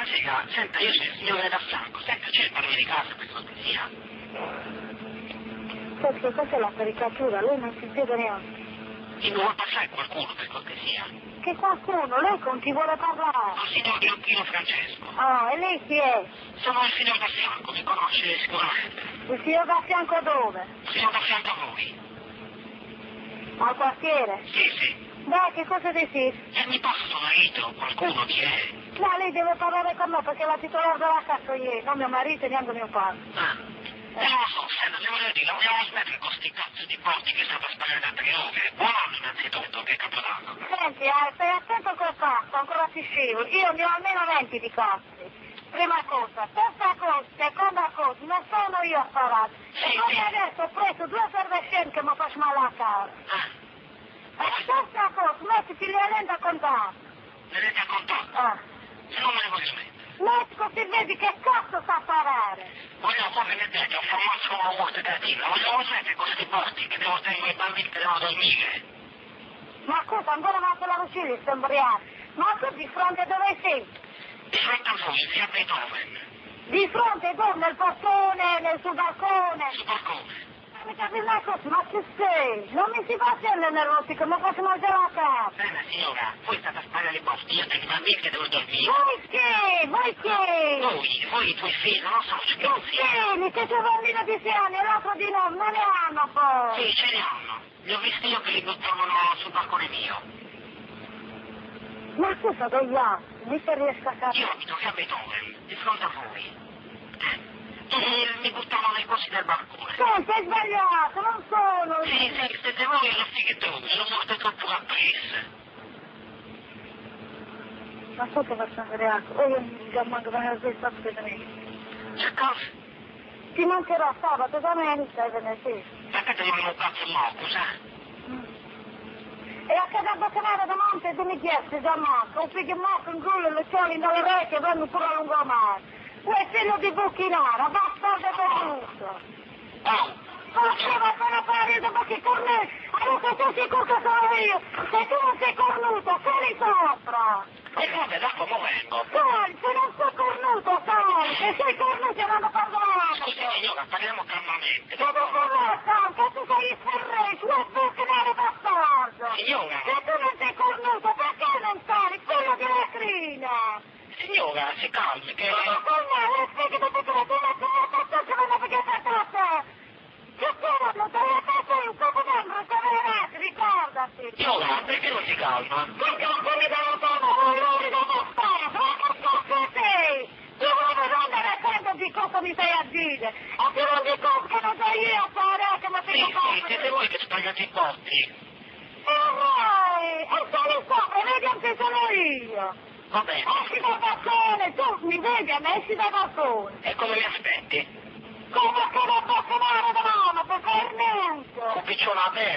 buonasera, senta, io sono il signore da Franco, senta, c'è il padrone di casa per cortesia? Perché cos'è la caricatura? Lui non si spiega neanche. Mi vuole passare qualcuno per cortesia? Che qualcuno? Lei con chi vuole parlare? Il signor Gioacchino Francesco. Ah, e lei chi è? Sono il signor da Franco, mi conosce sicuramente. Il signor da fianco dove? Il signor da fianco a voi. Al quartiere? Sì. Beh, che cosa decidi? E mi passa suo marito, qualcuno chi è? No, lei deve parlare con me perché la titolare della casa io, non mio marito e neanche mio padre. Non lo so, senta, se volevo dire, vogliamo smettere con sti cazzo di porti che state a sparare da 3 ore. Buon anno innanzitutto, che capodanno. Senti, stai attento col cazzo, ancora ti scivoli. Io ne ho almeno 20 di cazzi. Prima cosa, terza cosa, seconda cosa, non sono io a sparare. E come adesso ho preso 2 effervescenti che mi faccio male a casa. E terza cosa, mettiti le lenti a contatto. Le rete a contatto? Se non me ne voglio mettere. Metti così vedi che cazzo sa sparare. Vogliamo fare vedere, ho formato come una morte creativa, vogliamo smettere con questi porti che devono tenere i bambini che devono dormire. Ma scusa, ancora non te la riuscivi, sembriamo. Ma tu di fronte dove sei? Di fronte a voi, via Beethoven. Di fronte tu, nel portone, sul balcone. Sul balcone. Mi capisci una cosa, ma che sei? Non mi si fa scendere nervosi che mi faccio mangiare la casa. Bene signora, voi state a sparare le porti, io tengo i bambini che devono dormire. Voi che? Voi che? Voi i tuoi figli, non lo so, ci Tu tieni che tuo bambino di 6 anni e l'altro di 9, non ne hanno poi. Sì, ce li hanno. Li ho visti io che li buttavano sul balcone mio. Ma scusa, dove altri? Mica riesco a capire. Io abito via Beethoven, di fronte a voi. E mi buttavano le cose del balcone. Senti, hai sbagliato, non sono io. Sì, siete voi e lo fighetone, sono morte troppo rapprese. Ma sotto faccio vedere altro. Io già manco venerdì e sabato e domenica. Che cosa? Ti mancherà sabato, domenica e venerdì. Perché non un cazzo morto, sa? E a casa boccanare davanti tu mi chiesti già morto. Un figlio morto in culo, le cioli nelle orecchie, vanno pure a lungomare. Tu è figlio di bucchinara, bastardo bevuto. Oh! Perché va bene fare dopo che corne? Allora tu sei cosa sono io? Se tu non sei cornuto, sei sopra. E vabbè, dopo mo vengo. Sai, se non sei cornuto, sai, se sei cornuto non parlare. Scusi signora, parliamo calmamente. Che non vuoi, sai, che tu sei il ferré, tu è buchinare bastardo. Signora! Se tu non sei cornuto, perché non sei quello di lacrina? Signora, si calmi, che... Ma con me, spieghi tutte le tue persone che vanno perché per te. Che cosa non te ne fai un capodanno, non te ne ricordati. Signora, perché non si calma? Perché non mi danno tanto valore da mostrare, ma che cazzo sei? Tu vuoi rendere conto di cosa mi stai a dire? E ti rendi conto che non sei io a fare, che mi sei Sì, siete voi che sbagliate i porti. E vai, e sali sopra, vedi anche sono io. Va bene. Esci dal balcone, tu mi vedi a me, esci dal balcone. E come mi aspetti? Come che non posso fare da mano, per niente. Un piccione a me.